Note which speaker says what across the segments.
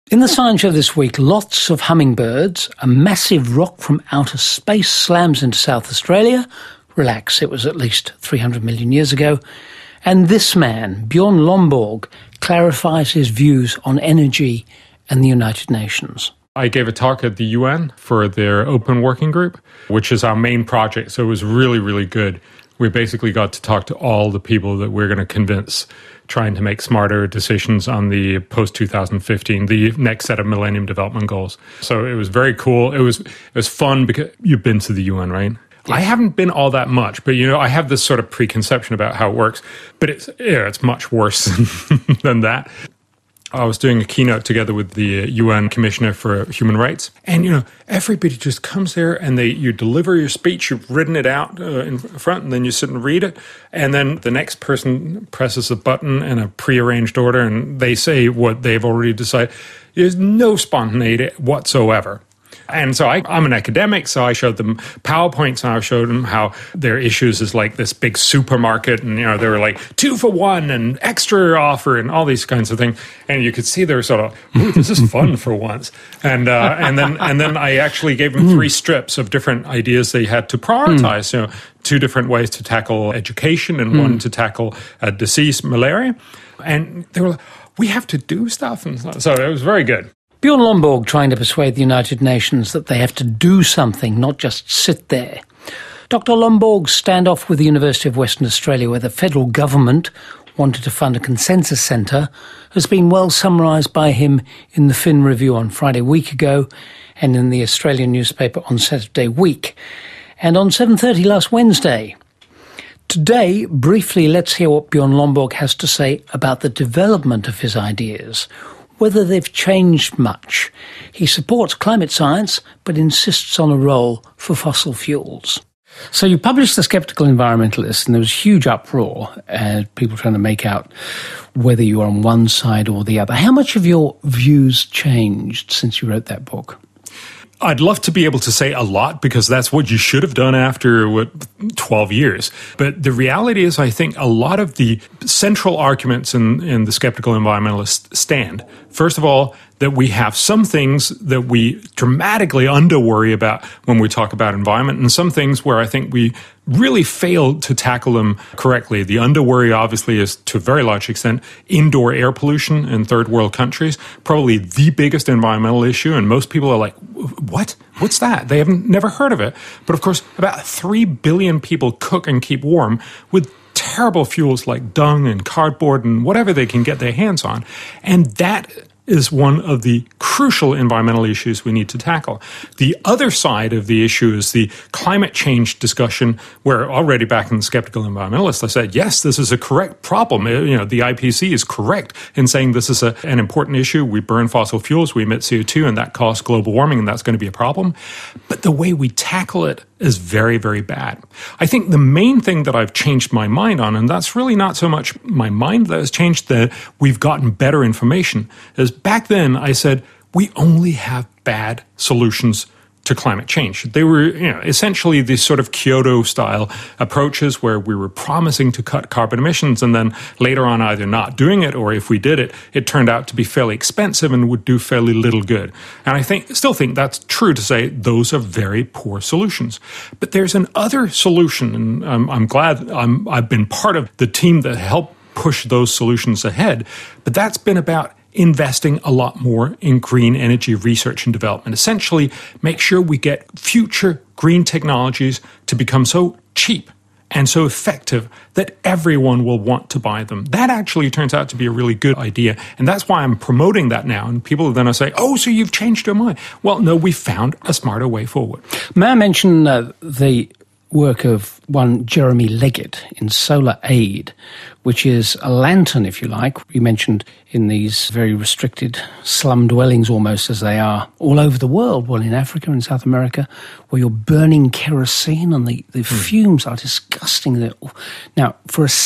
Speaker 1: In the Science Show this week, lots of hummingbirds, a massive rock from outer space slams into South Australia. Relax, it was at least 300 million years ago. And this man, Bjorn Lomborg, clarifies his views on energy and the United Nations.
Speaker 2: I gave a talk at the UN for their Open Working Group, which is our main project, so it was really, really good. We basically got to talk to all the people that we're going to convince trying to make smarter decisions on the post-2015, the next set of Millennium Development Goals. So it was very cool. It was fun because you've been to the UN, right? Yes. I haven't been all that much, but I have this sort of preconception about how it works, but it's much worse than that. I was doing a keynote together with the UN Commissioner for Human Rights. And, everybody just comes there and you deliver your speech, you've written it out in front, and then you sit and read it. And then the next person presses a button in a prearranged order and they say what they've already decided. There's no spontaneity whatsoever. And so I'm an academic, so I showed them PowerPoints and I showed them how their issues is like this big supermarket and, they were like 2 for 1 and extra offer and all these kinds of things. And you could see they were sort of, ooh, this is fun for once. And then I actually gave them 3 strips of different ideas they had to prioritize, 2 different ways to tackle education and 1 to tackle a disease, malaria. And they were like, we have to do stuff. And so it was very good.
Speaker 1: Bjorn Lomborg trying to persuade the United Nations that they have to do something, not just sit there. Dr. Lomborg's standoff with the University of Western Australia, where the federal government wanted to fund a consensus centre, has been well summarised by him in the Fin Review on Friday week ago and in the Australian newspaper on Saturday week, and on 7:30 last Wednesday. Today, briefly, let's hear what Bjorn Lomborg has to say about the development of his ideas, whether they've changed much. He supports climate science, but insists on a role for fossil fuels. So you published The Sceptical Environmentalist, and there was huge uproar, people trying to make out whether you were on one side or the other. How much have your views changed since you wrote that book?
Speaker 2: I'd love to be able to say a lot because that's what you should have done after 12 years. But the reality is I think a lot of the central arguments in The Sceptical Environmentalist stand. First of all, that we have some things that we dramatically under-worry about when we talk about environment, and some things where I think we really failed to tackle them correctly. The under-worry, obviously, is to a very large extent indoor air pollution in third world countries, probably the biggest environmental issue, and most people are like, what? What's that? They haven't never heard of it. But of course, about 3 billion people cook and keep warm with terrible fuels like dung and cardboard and whatever they can get their hands on. And that is one of the crucial environmental issues we need to tackle. The other side of the issue is the climate change discussion, where already back in The Sceptical Environmentalist, I said, yes, this is a correct problem. The IPCC is correct in saying this is an important issue. We burn fossil fuels, we emit CO2, and that causes global warming, and that's going to be a problem. But the way we tackle it is very, very bad. I think the main thing that I've changed my mind on, and that's really not so much my mind that has changed, that we've gotten better information, is back then I said, we only have bad solutions to climate change. They were, essentially these sort of Kyoto-style approaches where we were promising to cut carbon emissions and then later on either not doing it, or if we did it, it turned out to be fairly expensive and would do fairly little good. And I still think that's true to say those are very poor solutions. But there's an other solution, and I'm glad I've been part of the team that helped push those solutions ahead, but that's been about investing a lot more in green energy research and development. Essentially, make sure we get future green technologies to become so cheap and so effective that everyone will want to buy them. That actually turns out to be a really good idea, and that's why I'm promoting that now. And people then are saying, oh, so you've changed your mind. Well, no, we found a smarter way forward.
Speaker 1: May I mention the work of one Jeremy Leggett in Solar Aid, which is a lantern, if you like. You mentioned in these very restricted slum dwellings, almost as they are all over the world, well, in Africa and South America, where you're burning kerosene and the fumes are disgusting. Now, for a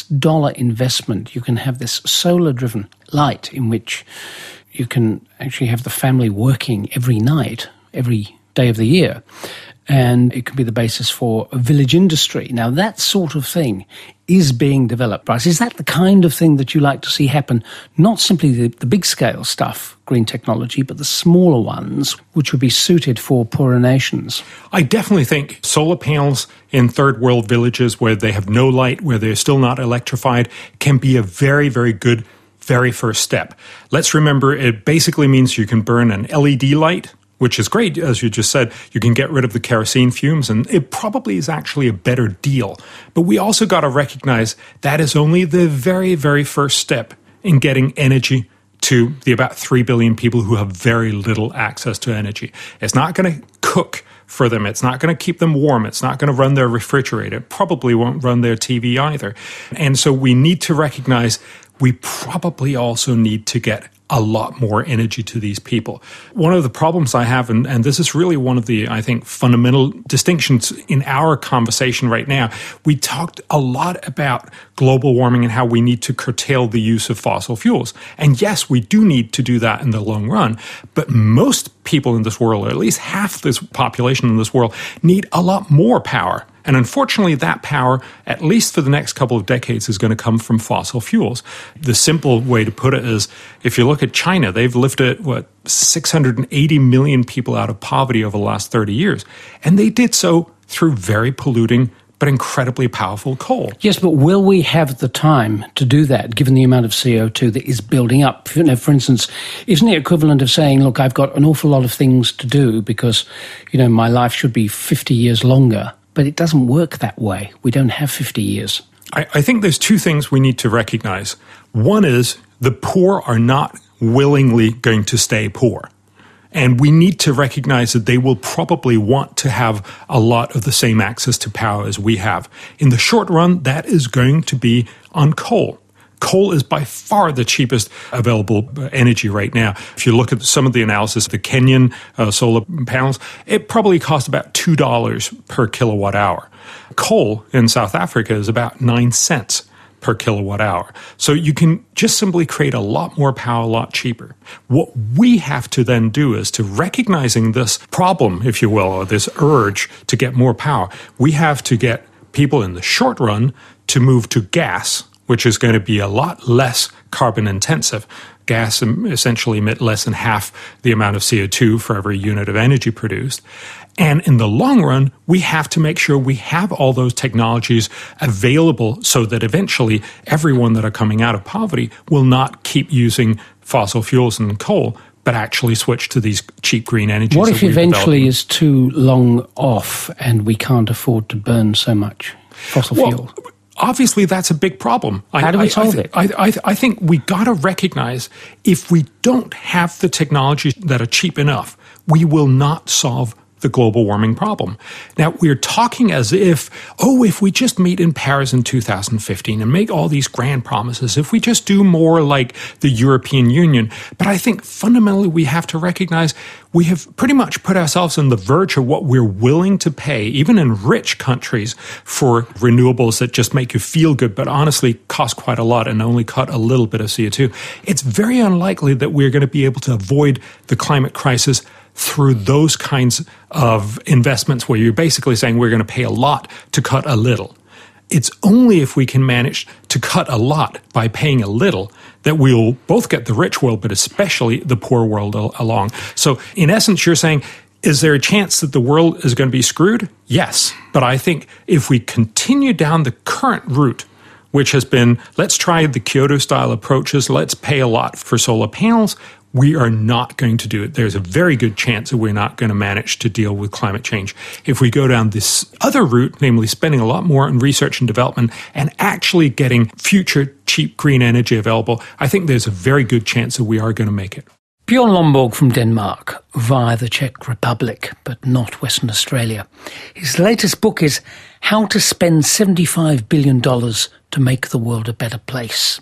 Speaker 1: $6 investment, you can have this solar-driven light in which you can actually have the family working every night, every day of the year. and it can be the basis for a village industry. Now, that sort of thing is being developed, Bryce. Is that the kind of thing that you like to see happen? Not simply the big-scale stuff, green technology, but the smaller ones, which would be suited for poorer nations?
Speaker 2: I definitely think solar panels in third world villages where they have no light, where they're still not electrified, can be a very, very good very first step. Let's remember it basically means you can burn an LED light, which is great. As you just said, you can get rid of the kerosene fumes, and it probably is actually a better deal. But we also got to recognize that is only the very, very first step in getting energy to the about 3 billion people who have very little access to energy. It's not going to cook for them. It's not going to keep them warm. It's not going to run their refrigerator. It probably won't run their TV either. And so we need to recognize we probably also need to get a lot more energy to these people. One of the problems I have, and this is really one of the, I think, fundamental distinctions in our conversation right now, we talked a lot about global warming and how we need to curtail the use of fossil fuels. And yes, we do need to do that in the long run, but most people in this world, or at least half this population in this world, need a lot more power. And unfortunately, that power, at least for the next couple of decades, is going to come from fossil fuels. The simple way to put it is, if you look at China, they've lifted, 680 million people out of poverty over the last 30 years. And they did so through very polluting but incredibly powerful coal.
Speaker 1: Yes, but will we have the time to do that, given the amount of CO2 that is building up? For instance, isn't it equivalent of saying, look, I've got an awful lot of things to do because, my life should be 50 years longer? But it doesn't work that way. We don't have 50 years.
Speaker 2: I think there's two things we need to recognize. One is the poor are not willingly going to stay poor. And we need to recognize that they will probably want to have a lot of the same access to power as we have. In the short run, that is going to be on coal. Coal is by far the cheapest available energy right now. If you look at some of the analysis, the Kenyan solar panels, it probably costs about $2 per kilowatt hour. Coal in South Africa is about 9 cents per kilowatt hour. So you can just simply create a lot more power, a lot cheaper. What we have to then do is to recognizing this problem, if you will, or this urge to get more power, we have to get people in the short run to move to gas, which is going to be a lot less carbon intensive. Gas essentially emit less than half the amount of CO2 for every unit of energy produced. And in the long run, we have to make sure we have all those technologies available so that eventually everyone that are coming out of poverty will not keep using fossil fuels and coal, but actually switch to these cheap green energies.
Speaker 1: What if eventually is too long off and we can't afford to burn so much fossil fuel?
Speaker 2: Obviously, that's a big problem.
Speaker 1: How do we solve it?
Speaker 2: I think we got to recognize if we don't have the technologies that are cheap enough, we will not solve the global warming problem. Now, we're talking as if we just meet in Paris in 2015 and make all these grand promises, if we just do more like the European Union. But I think fundamentally we have to recognize we have pretty much put ourselves on the verge of what we're willing to pay, even in rich countries, for renewables that just make you feel good, but honestly cost quite a lot and only cut a little bit of CO2. It's very unlikely that we're going to be able to avoid the climate crisis through those kinds of investments where you're basically saying we're going to pay a lot to cut a little. It's only if we can manage to cut a lot by paying a little that we'll both get the rich world, but especially the poor world along. So in essence, you're saying, is there a chance that the world is going to be screwed? Yes. But I think if we continue down the current route, which has been, let's try the Kyoto-style approaches, let's pay a lot for solar panels, we are not going to do it. There's a very good chance that we're not going to manage to deal with climate change. If we go down this other route, namely spending a lot more on research and development and actually getting future cheap green energy available, I think there's a very good chance that we are going to make it.
Speaker 1: Bjorn Lomborg from Denmark via the Czech Republic, but not Western Australia. His latest book is How to Spend $75 Billion to Make the World a Better Place.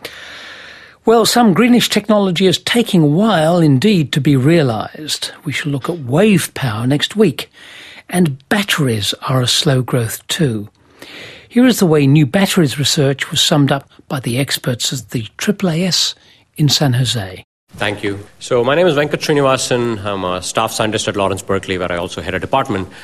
Speaker 1: Well, some greenish technology is taking a while indeed to be realised. We shall look at wave power next week. And batteries are a slow growth too. Here is the way new batteries research was summed up by the experts at the AAAS in San Jose.
Speaker 3: Thank you. So my name is Venkat Srinivasan. I'm a staff scientist at Lawrence Berkeley, where I also head a department.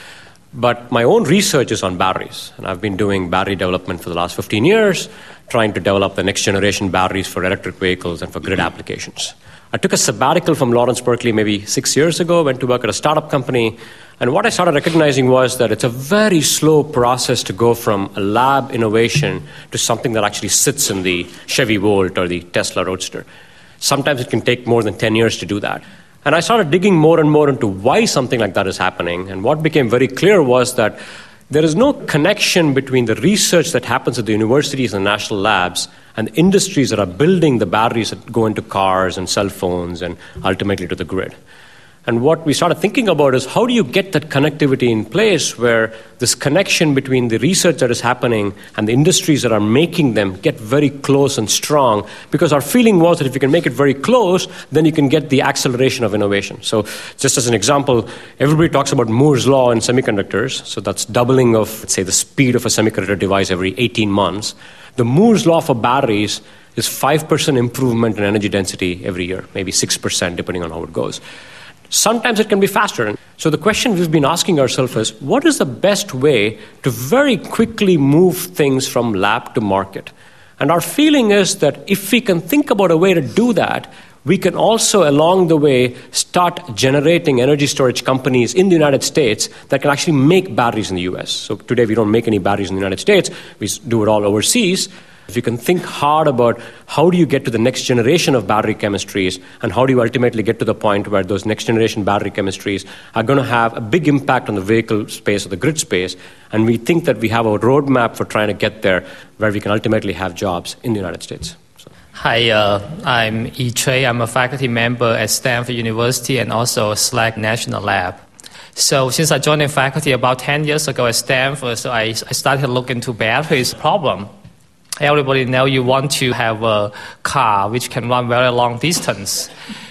Speaker 3: But my own research is on batteries, and I've been doing battery development for the last 15 years, trying to develop the next generation batteries for electric vehicles and for grid applications. I took a sabbatical from Lawrence Berkeley maybe 6 years ago, went to work at a startup company, and what I started recognizing was that it's a very slow process to go from a lab innovation to something that actually sits in the Chevy Volt or the Tesla Roadster. Sometimes it can take more than 10 years to do that. And I started digging more and more into why something like that is happening. And what became very clear was that there is no connection between the research that happens at the universities and national labs and the industries that are building the batteries that go into cars and cell phones and ultimately to the grid. And what we started thinking about is how do you get that connectivity in place where this connection between the research that is happening and the industries that are making them get very close and strong, because our feeling was that if you can make it very close, then you can get the acceleration of innovation. So just as an example, everybody talks about Moore's law in semiconductors, so that's doubling of, let's say, the speed of a semiconductor device every 18 months. The Moore's law for batteries is 5% improvement in energy density every year, maybe 6% depending on how it goes. Sometimes it can be faster. So the question we've been asking ourselves is, what is the best way to very quickly move things from lab to market? And our feeling is that if we can think about a way to do that, we can also, along the way, start generating energy storage companies in the United States that can actually make batteries in the US. So today we don't make any batteries in the United States. We do it all overseas. If you can think hard about how do you get to the next generation of battery chemistries and how do you ultimately get to the point where those next generation battery chemistries are going to have a big impact on the vehicle space or the grid space, and we think that we have a roadmap for trying to get there where we can ultimately have jobs in the United States.
Speaker 4: Hi, I'm Yi Chui. I'm a faculty member at Stanford University and also SLAC National Lab. So since I joined the faculty about 10 years ago at Stanford, so I started to look into batteries problem. Everybody knows you want to have a car which can run very long distance.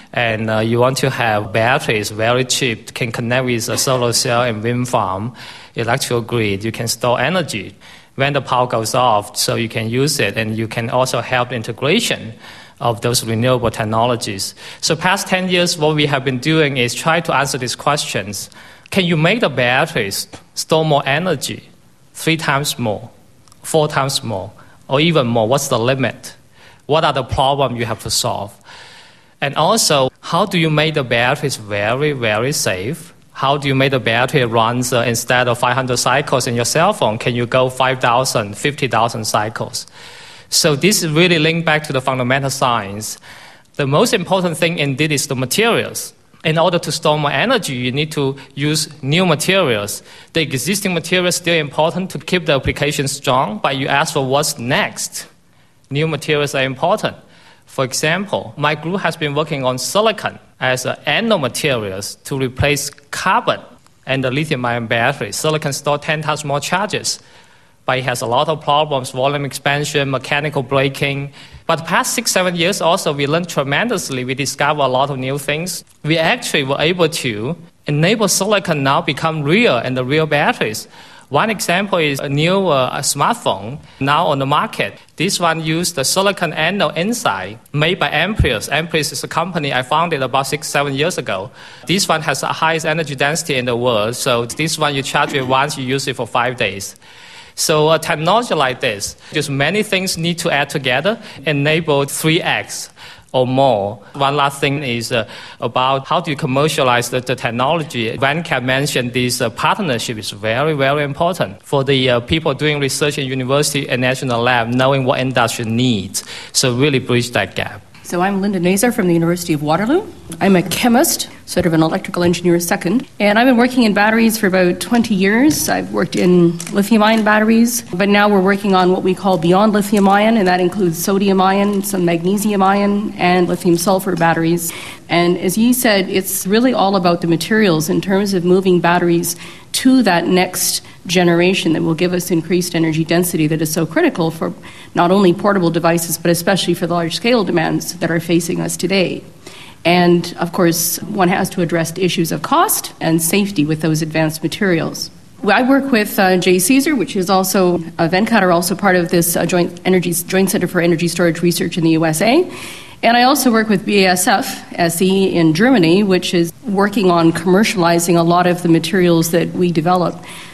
Speaker 4: And you want to have batteries very cheap, can connect with a solar cell and wind farm, electrical grid. You can store energy when the power goes off, so you can use it. And you can also help integration of those renewable technologies. So past 10 years, what we have been doing is try to answer these questions. Can you make the batteries store more energy, 3 times more, 4 times more, or even more? What's the limit? What are the problems you have to solve? And also, how do you make the batteries very, very safe? How do you make the battery runs instead of 500 cycles in your cell phone? Can you go 5,000, 50,000 cycles? So this is really linked back to the fundamental science. The most important thing indeed is the materials. In order to store more energy, you need to use new materials. The existing materials are still important to keep the application strong, but you ask for what's next. New materials are important. For example, my group has been working on silicon as anode materials to replace carbon and the lithium-ion battery. Silicon stores 10 times more charges, but it has a lot of problems, volume expansion, mechanical braking. But the past 6-7 years also, we learned tremendously. We discovered a lot of new things. We actually were able to enable silicon now become real and the real batteries. One example is a new smartphone now on the market. This one used the silicon anode inside, made by Amprius. Amprius is a company I founded about 6-7 years ago. This one has the highest energy density in the world. So this one, you charge it once, you use it for 5 days. So a technology like this, just many things need to add together, enable 3x or more. One last thing is about how do you commercialize the technology. Venkat mentioned this partnership is very, very important for the people doing research in university and national lab, knowing what industry needs. So really bridge that gap.
Speaker 5: So I'm Linda Nazar from the University of Waterloo. I'm a chemist, sort of an electrical engineer second, and I've been working in batteries for about 20 years. I've worked in lithium-ion batteries, but now we're working on what we call beyond lithium-ion, and that includes sodium-ion, some magnesium-ion, and lithium-sulfur batteries. And as Yi said, it's really all about the materials in terms of moving batteries to that next generation that will give us increased energy density that is so critical for not only portable devices, but especially for the large-scale demands that are facing us today. And, of course, one has to address the issues of cost and safety with those advanced materials. I work with J. Caesar, which is also, Venkat are also part of this Joint Center for Energy Storage Research in the USA. And I also work with BASF SE in Germany, which is working on commercializing a lot of the materials that we develop.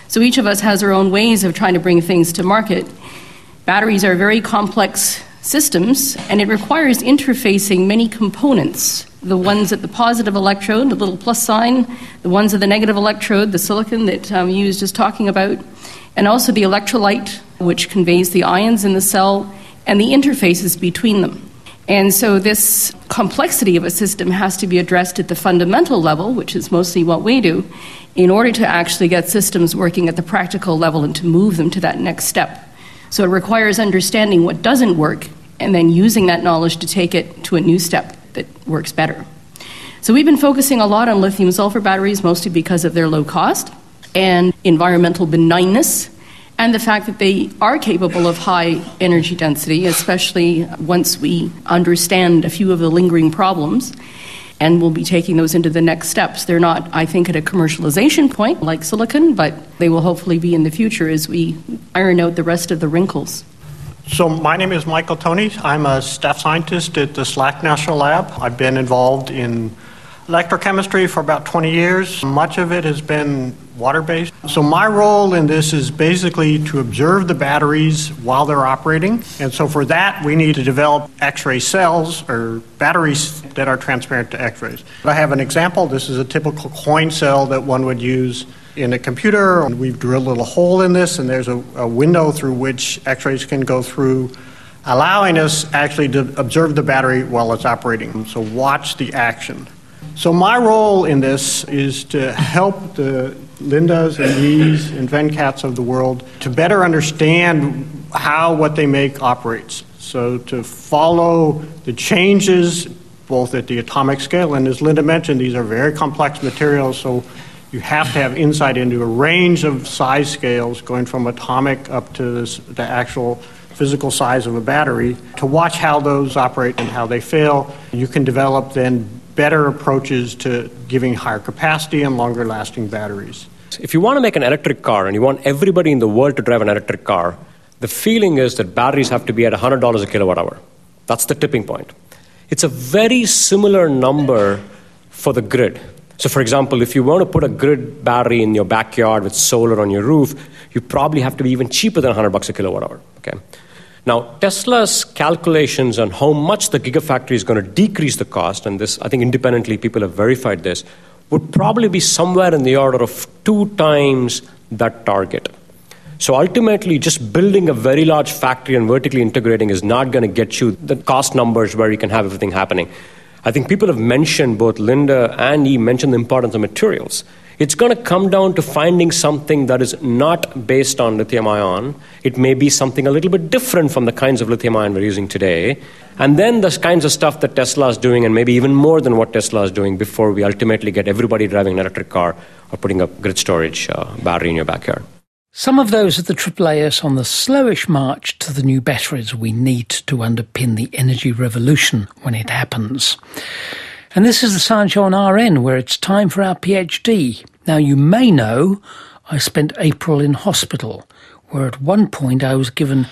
Speaker 5: So each of us has our own ways of trying to bring things to market. Batteries are very complex systems, and it requires interfacing many components. The ones at the positive electrode, the little plus sign, the ones at the negative electrode, the silicon that you was just talking about, and also the electrolyte, which conveys the ions in the cell, and the interfaces between them. And so this complexity of a system has to be addressed at the fundamental level, which is mostly what we do, in order to actually get systems working at the practical level and to move them to that next step. So it requires understanding what doesn't work and then using that knowledge to take it to a new step that works better. So we've been focusing a lot on lithium-sulfur batteries, mostly because of their low cost and environmental benignness, and the fact that they are capable of high energy density, especially once we understand a few of the lingering problems, and we'll be taking those into the next steps. They're not, I think, at a commercialization point like silicon, but they will hopefully be in the future as we iron out the rest of the wrinkles.
Speaker 6: So my name is Michael Toney. I'm a staff scientist at the SLAC National Lab. I've been involved in electrochemistry for about 20 years. Much of it has been water-based. So my role in this is basically to observe the batteries while they're operating. And so for that, we need to develop X-ray cells or batteries that are transparent to X-rays. I have an example. This is a typical coin cell that one would use in a computer. We've drilled a little hole in this, and there's a window through which X-rays can go through, allowing us actually to observe the battery while it's operating. So watch the action. So my role in this is to help the Lindas and Yees and Vencats of the world to better understand how what they make operates. So to follow the changes both at the atomic scale, and as Linda mentioned, these are very complex materials, so you have to have insight into a range of size scales going from atomic up to the actual physical size of a battery to watch how those operate and how they fail. You can develop then better approaches to giving higher capacity and longer lasting batteries.
Speaker 3: If you want to make an electric car and you want everybody in the world to drive an electric car, the feeling is that batteries have to be at $100 a kilowatt hour. That's the tipping point. It's a very similar number for the grid. So for example, if you want to put a grid battery in your backyard with solar on your roof, you probably have to be even cheaper than $100 a kilowatt hour. Okay. Now, Tesla's calculations on how much the Gigafactory is going to decrease the cost, and this, I think independently people have verified this, would probably be somewhere in the order of 2 times that target. So ultimately, just building a very large factory and vertically integrating is not going to get you the cost numbers where you can have everything happening. I think people have mentioned, both Linda and Yi mentioned the importance of materials. It's going to come down to finding something that is not based on lithium-ion. It may be something a little bit different from the kinds of lithium-ion we're using today. And then the kinds of stuff that Tesla is doing, and maybe even more than what Tesla is doing, before we ultimately get everybody driving an electric car or putting a grid storage battery in your backyard.
Speaker 1: Some of those at the AAAS on the slowish march to the new batteries we need to underpin the energy revolution when it happens. And this is the Science Show on RN, where it's time for our PhD. Now, you may know I spent April in hospital, where at one point I was given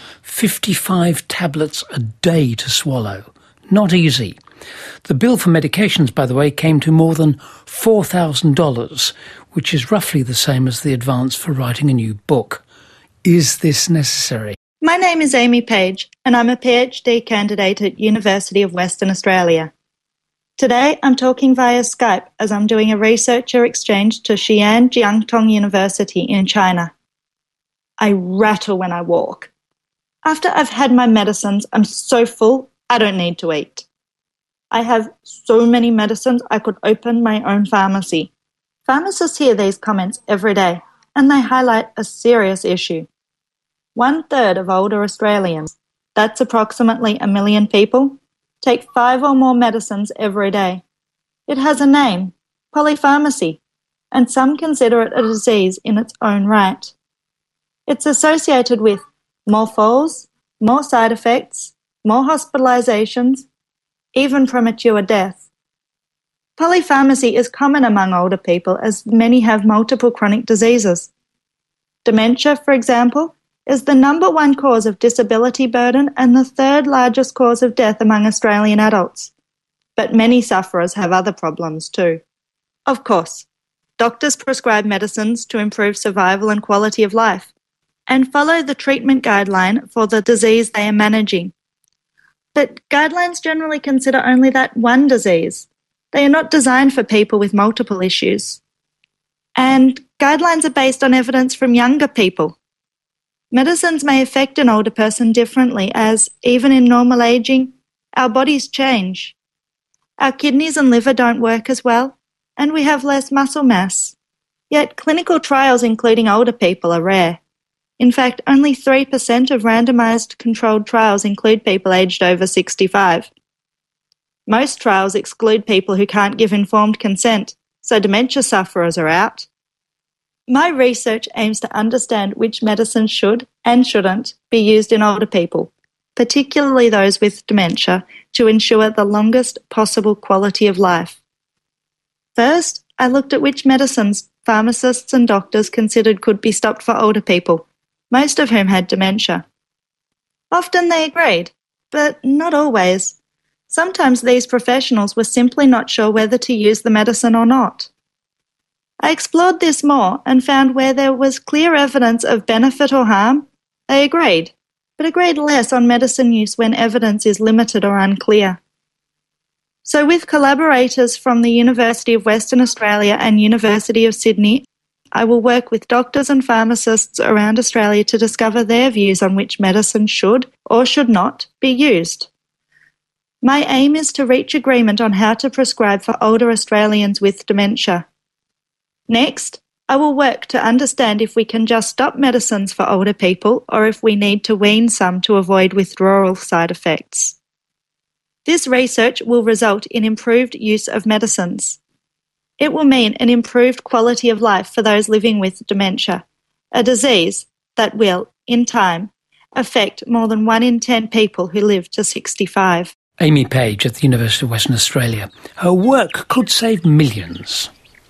Speaker 1: 55 tablets a day to swallow. Not easy. The bill for medications, by the way, came to more than $4,000, which is roughly the same as the advance for writing a new book. Is this necessary?
Speaker 7: My name is Amy Page, and I'm a PhD candidate at University of Western Australia. Today, I'm talking via Skype as I'm doing a researcher exchange to Xi'an Jiangtong University in China. I rattle when I walk. After I've had my medicines, I'm so full, I don't need to eat. I have so many medicines, I could open my own pharmacy. Pharmacists hear these comments every day, and they highlight a serious issue. 1/3 of older Australians, that's approximately 1 million people, take 5 or more medicines every day. It has a name, polypharmacy, and some consider it a disease in its own right. It's associated with more falls, more side effects, more hospitalizations, even premature death. Polypharmacy is common among older people as many have multiple chronic diseases. Dementia, for example, is the number 1 cause of disability burden and the 3rd largest cause of death among Australian adults. But many sufferers have other problems too. Of course, doctors prescribe medicines to improve survival and quality of life and follow the treatment guideline for the disease they are managing. But guidelines generally consider only that one disease. They are not designed for people with multiple issues. And guidelines are based on evidence from younger people. Medicines may affect an older person differently as, even in normal aging, our bodies change. Our kidneys and liver don't work as well, and we have less muscle mass. Yet clinical trials including older people are rare. In fact, only 3% of randomized controlled trials include people aged over 65. Most trials exclude people who can't give informed consent, so dementia sufferers are out. My research aims to understand which medicines should and shouldn't be used in older people, particularly those with dementia, to ensure the longest possible quality of life. First, I looked at which medicines pharmacists and doctors considered could be stopped for older people, most of whom had dementia. Often they agreed, but not always. Sometimes these professionals were simply not sure whether to use the medicine or not. I explored this more and found where there was clear evidence of benefit or harm, they agreed, but agreed less on medicine use when evidence is limited or unclear. So with collaborators from the University of Western Australia and University of Sydney, I will work with doctors and pharmacists around Australia to discover their views on which medicine should or should not be used. My aim is to reach agreement on how to prescribe for older Australians with dementia. Next, I will work to understand if we can just stop medicines for older people or if we need to wean some to avoid withdrawal side effects. This research will result in improved use of medicines. It will mean an improved quality of life for those living with dementia, a disease that will, in time, affect more than 1 in 10 people who live to 65.
Speaker 1: Amy Page at the University of Western Australia. Her work could save millions.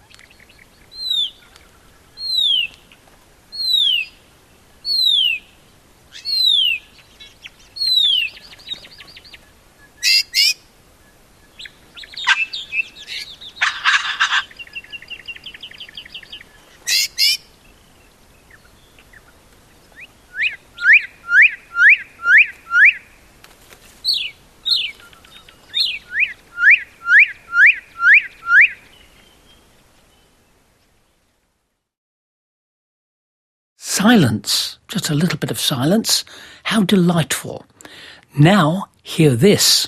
Speaker 1: Silence, just a little bit of silence. How delightful. Now, hear this.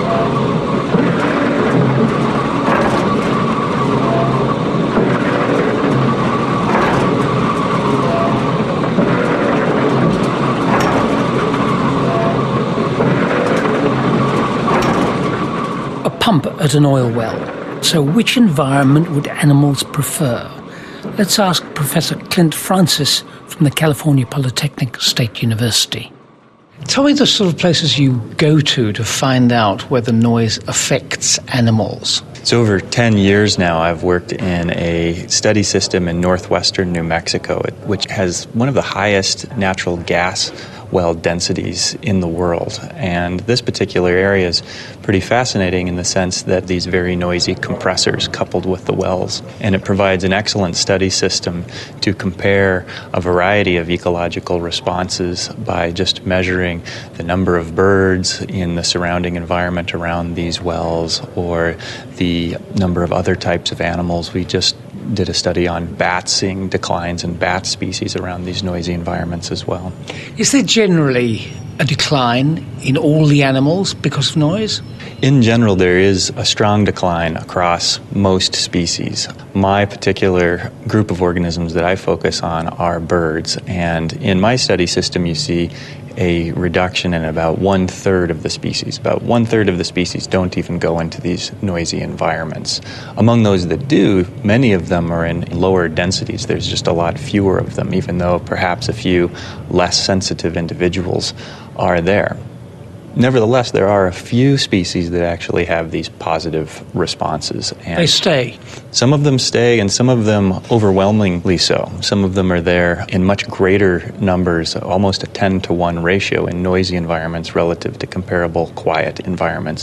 Speaker 1: A pump at an oil well. So which environment would animals prefer? Let's ask Professor Clint Francis from the California Polytechnic State University. Tell me the sort of places you go to find out whether noise affects animals.
Speaker 8: It's over 10 years now I've worked in a study system in northwestern New Mexico, which has one of the highest natural gas well densities in the world. And this particular area is pretty fascinating in the sense that these very noisy compressors coupled with the wells. And it provides an excellent study system to compare a variety of ecological responses by just measuring the number of birds in the surrounding environment around these wells or the number of other types of animals. We just did a study on bats, seeing declines in bat species around these noisy environments as well.
Speaker 1: Is there generally a decline in all the animals because of noise?
Speaker 8: In general, there is a strong decline across most species. My particular group of organisms that I focus on are birds, and in my study system you see a reduction in about 1/3 of the species. About 1/3 of the species don't even go into these noisy environments. Among those that do, many of them are in lower densities. There's just a lot fewer of them, even though perhaps a few less sensitive individuals are there. Nevertheless, there are a few species that actually have these positive responses. And
Speaker 1: they stay.
Speaker 8: Some of them stay, and some of them overwhelmingly so. Some of them are there in much greater numbers, almost a 10-to-1 ratio in noisy environments relative to comparable quiet environments.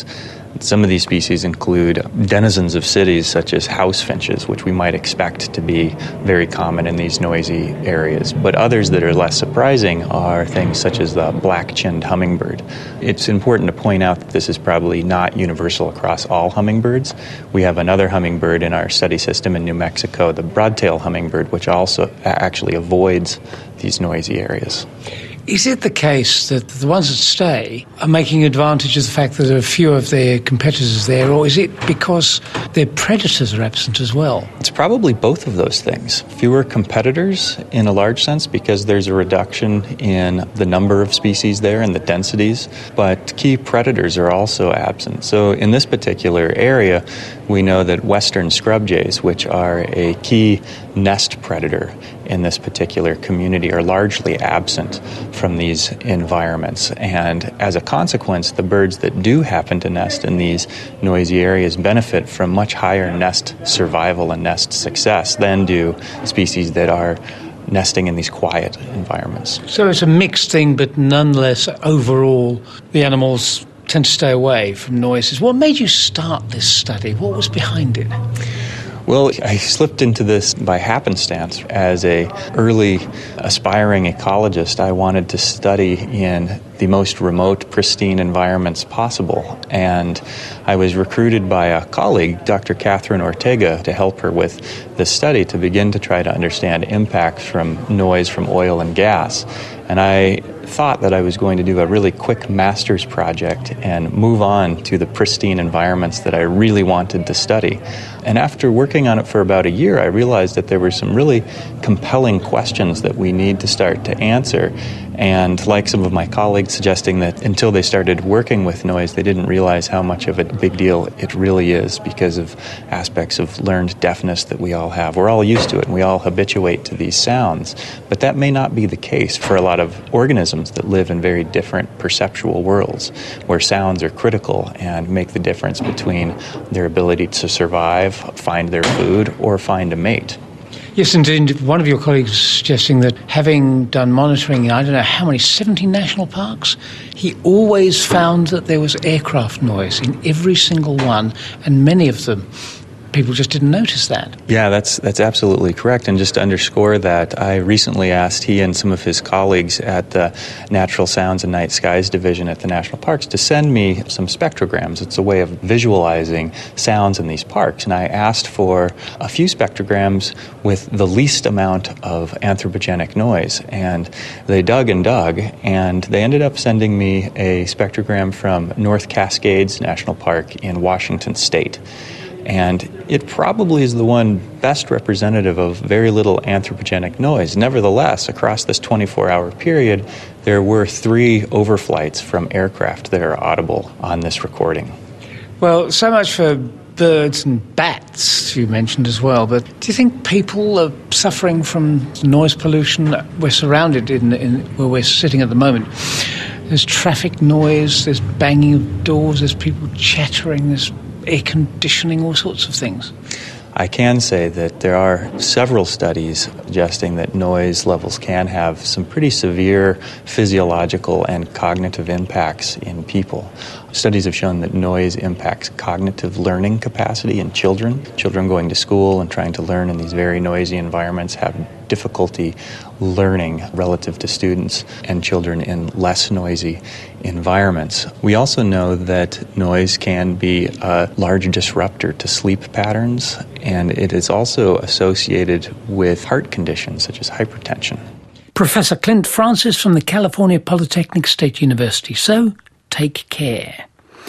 Speaker 8: Some of these species include denizens of cities such as house finches, which we might expect to be very common in these noisy areas. But others that are less surprising are things such as the black-chinned hummingbird. It's important to point out that this is probably not universal across all hummingbirds. We have another hummingbird in our study system in New Mexico, the broad-tailed hummingbird, which also actually avoids these noisy areas.
Speaker 1: Is it the case that the ones that stay are making advantage of the fact that there are few of their competitors there, or is it because their predators are absent as well?
Speaker 8: It's probably both of those things. Fewer competitors in a large sense because there's a reduction in the number of species there and the densities, but key predators are also absent. So in this particular area, we know that western scrub jays, which are a key nest predator in this particular community, are largely absent from these environments. And as a consequence, the birds that do happen to nest in these noisy areas benefit from much higher nest survival and nest success than do species that are nesting in these quiet environments.
Speaker 1: So it's a mixed thing, but nonetheless, overall, the animals tend to stay away from noises. What made you start this study? What was behind it?
Speaker 8: Well, I slipped into this by happenstance. As an early aspiring ecologist, I wanted to study in the most remote, pristine environments possible. And I was recruited by a colleague, Dr. Catherine Ortega, to help her with this study to begin to try to understand impacts from noise from oil and gas. And I thought that I was going to do a really quick master's project and move on to the pristine environments that I really wanted to study. And after working on it for about a year, I realized that there were some really compelling questions that we need to start to answer. And like some of my colleagues suggesting that until they started working with noise, they didn't realize how much of a big deal it really is because of aspects of learned deafness that we all have. We're all used to it and we all habituate to these sounds. But that may not be the case for a lot of organisms that live in very different perceptual worlds where sounds are critical and make the difference between their ability to survive, find their food, or find a mate.
Speaker 1: Yes, indeed. One of your colleagues was suggesting that having done monitoring in I don't know how many, 70 national parks, he always found that there was aircraft noise in every single one, and many of them people just didn't notice that.
Speaker 8: Yeah, that's absolutely correct. And just to underscore that, I recently asked he and some of his colleagues at the Natural Sounds and Night Skies Division at the National Parks to send me some spectrograms. It's a way of visualizing sounds in these parks. And I asked for a few spectrograms with the least amount of anthropogenic noise. And they dug, and they ended up sending me a spectrogram from North Cascades National Park in Washington State. And it probably is the one best representative of very little anthropogenic noise. Nevertheless, across this 24-hour period, there were 3 overflights from aircraft that are audible on this recording.
Speaker 1: Well, so much for birds and bats you mentioned as well, but do you think people are suffering from noise pollution? We're surrounded in where we're sitting at the moment. There's traffic noise, there's banging of doors, there's people chattering, there's air conditioning, all sorts of things.
Speaker 8: I can say that there are several studies suggesting that noise levels can have some pretty severe physiological and cognitive impacts in people. Studies have shown that noise impacts cognitive learning capacity in children. Children going to school and trying to learn in these very noisy environments have difficulty learning relative to students and children in less noisy environments. We also know that noise can be a large disruptor to sleep patterns, and it is also associated with heart conditions such as hypertension.
Speaker 1: Professor Clint Francis from the California Polytechnic State University. So, take care.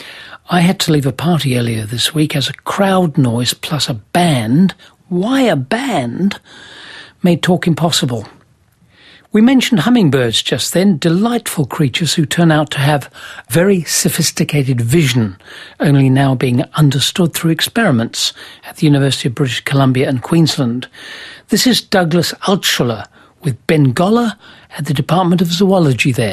Speaker 1: I had to leave a party earlier this week as a crowd noise plus a band, why a band, made talk impossible. We mentioned hummingbirds just then, delightful creatures who turn out to have very sophisticated vision, only now being understood through experiments at the University of British Columbia and Queensland. This is Douglas Altschuler with Ben Goller at the Department of Zoology there.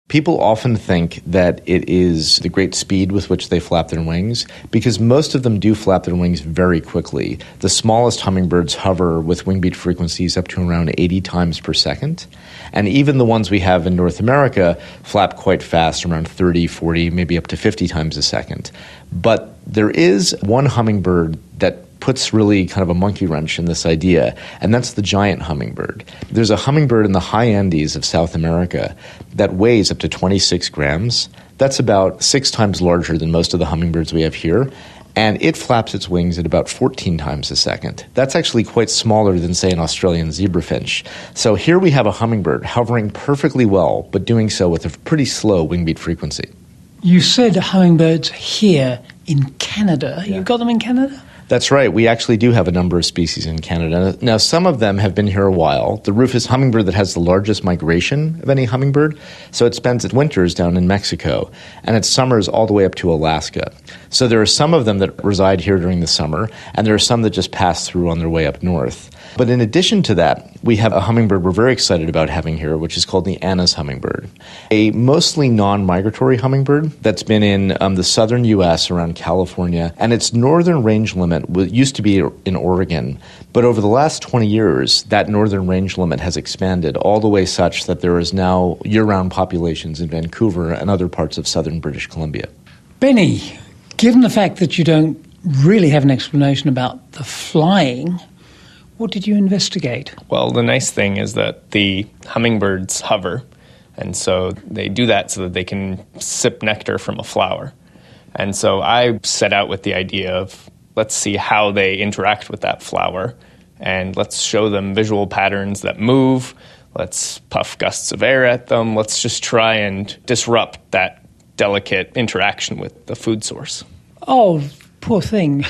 Speaker 9: People often think that it is the great speed with which they flap their wings, because most of them do flap their wings very quickly. The smallest hummingbirds hover with wing beat frequencies up to around 80 times per second. And even the ones we have in North America flap quite fast, around 30, 40, maybe up to 50 times a second. But there is one hummingbird that puts really kind of a monkey wrench in this idea, and that's the giant hummingbird. There's a hummingbird in the high Andes of South America that weighs up to 26 grams. That's about 6 times larger than most of the hummingbirds we have here, and it flaps its wings at about 14 times a second. That's actually quite smaller than, say, an Australian zebrafinch. So here we have a hummingbird hovering perfectly well, but doing so with a pretty slow wing beat frequency.
Speaker 1: You said hummingbirds here in Canada. Yeah. You've got them in Canada?
Speaker 9: That's right. We actually do have a number of species in Canada. Now, some of them have been here a while. The rufous hummingbird that has the largest migration of any hummingbird, so it spends its winters down in Mexico, and its summers all the way up to Alaska. So there are some of them that reside here during the summer, and there are some that just pass through on their way up north. But in addition to that, we have a hummingbird we're very excited about having here, which is called the Anna's hummingbird, a mostly non-migratory hummingbird that's been in the southern U.S. around California, and its northern range limit used to be in Oregon. But over the last 20 years, that northern range limit has expanded all the way such that there is now year-round populations in Vancouver and other parts of southern British Columbia.
Speaker 1: Benny, given the fact that you don't really have an explanation about the flying, what did you investigate?
Speaker 10: Well, the nice thing is that the hummingbirds hover, and so they do that so that they can sip nectar from a flower. And so I set out with the idea of, let's see how they interact with that flower, and let's show them visual patterns that move. Let's puff gusts of air at them. Let's just try and disrupt that delicate interaction with the food source.
Speaker 1: Oh, poor thing.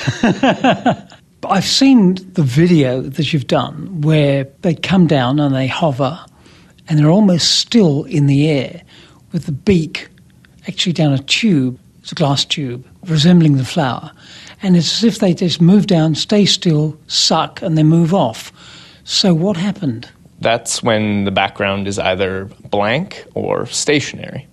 Speaker 1: I've seen the video that you've done where they come down and they hover and they're almost still in the air with the beak actually down a tube, it's a glass tube, resembling the flower. And it's as if they just move down, stay still, suck, and then move off. So what happened?
Speaker 10: That's when the background is either blank or stationary.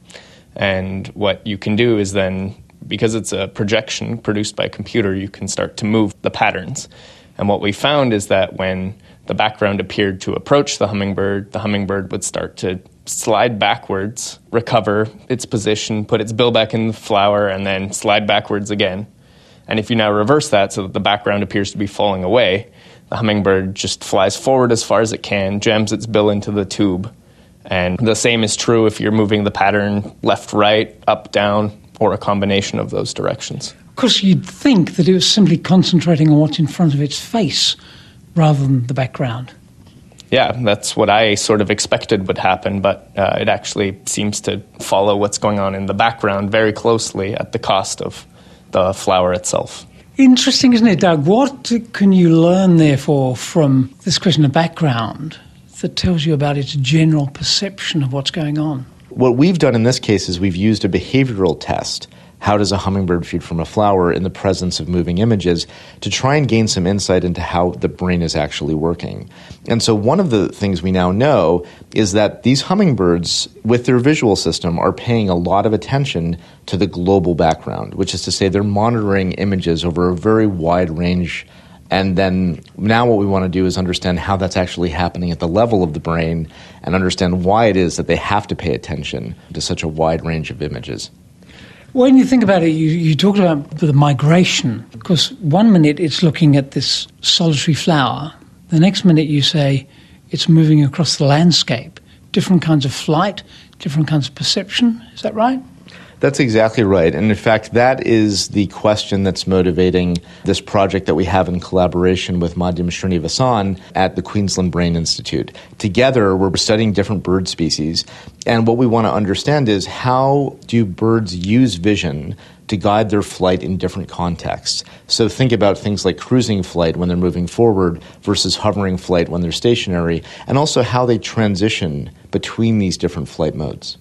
Speaker 10: And what you can do is then, because it's a projection produced by a computer, you can start to move the patterns. And what we found is that when the background appeared to approach the hummingbird would start to slide backwards, recover its position, put its bill back in the flower, and then slide backwards again. And if you now reverse that so that the background appears to be falling away, the hummingbird just flies forward as far as it can, jams its bill into the tube. And the same is true if you're moving the pattern left, right, up, down, or a combination of those directions.
Speaker 1: Of course, you'd think that it was simply concentrating on what's in front of its face rather than the background.
Speaker 10: Yeah, that's what I sort of expected would happen, but it actually seems to follow what's going on in the background very closely at the cost of the flower itself.
Speaker 1: Interesting, isn't it, Doug? What can you learn, therefore, from this question of background that tells you about its general perception of what's going on?
Speaker 9: What we've done in this case is we've used a behavioral test. How does a hummingbird feed from a flower in the presence of moving images, to try and gain some insight into how the brain is actually working. And so one of the things we now know is that these hummingbirds, with their visual system, are paying a lot of attention to the global background, which is to say they're monitoring images over a very wide range. And then now what we want to do is understand how that's actually happening at the level of the brain and understand why it is that they have to pay attention to such a wide range of images.
Speaker 1: When you think about it, you talked about the migration, because 1 minute it's looking at this solitary flower, the next minute you say it's moving across the landscape. Different kinds of flight, different kinds of perception, is that right?
Speaker 9: That's exactly right. And in fact, that is the question that's motivating this project that we have in collaboration with Madhyam Srinivasan at the Queensland Brain Institute. Together, we're studying different bird species. And what we want to understand is, how do birds use vision to guide their flight in different contexts? So think about things like cruising flight when they're moving forward versus hovering flight when they're stationary, and also how they transition between these different flight modes.